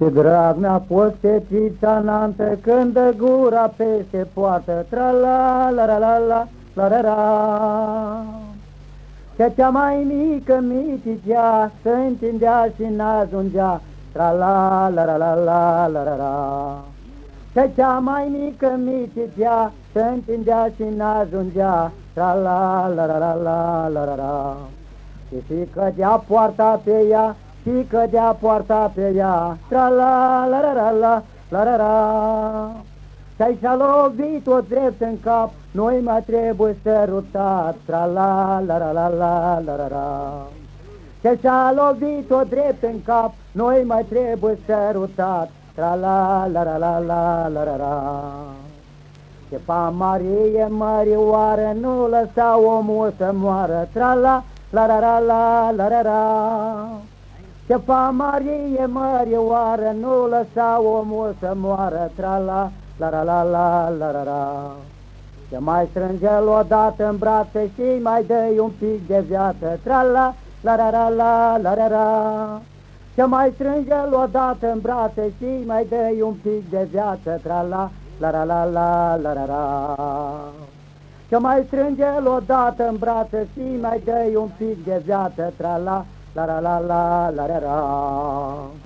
Ce drag mi-a fost fetița înaltă când dă gura peste poartă, tra-la-la-la-la-la, la-ra-ra. Că cea mai mică miticea se întindea și n-ajungea, tra-la-la-la-la-la, la-ra-ra. Că cea mai mică miticea se întindea și n-ajungea, tra-la-la-la-la-la, la-ra-ra. Și cădea poarta pe ea, și cădea poarta pe ea, tra-la-la-la-la-la, la-ra-ra. Și-ai și-a lovit-o drept în cap, noi mai trebuie sărutat, tra-la-la-la-la-la, la-ra-ra. Și-și-a lovit-o drept în cap, noi mai trebuie sărutat, tra-la-la-la-la-la, la-ra-ra. Ce pa Marie, Mărioară, nu lăsa omul să moară, tra-la-la-la-la-la, la-ra-ra. Ce pa Marie, Mărioară, nu lăsa omul să moară, tra-la-la-la-la-la, la-ra-ra. Ce mai strânge-l odată în brațe și mai dă-i un pic de viață, tra-la-la-la-la-la, la-ra-ra. Ce mai strânge-l odată în brațe și mai dă-i un pic de viață, tra-la-la-la-la-la, la-ra-ra. Ce mai strânge-l odată în brațe și mai dă-i un pic de viață, tra-la-la-la-la-la, la-ra-ra.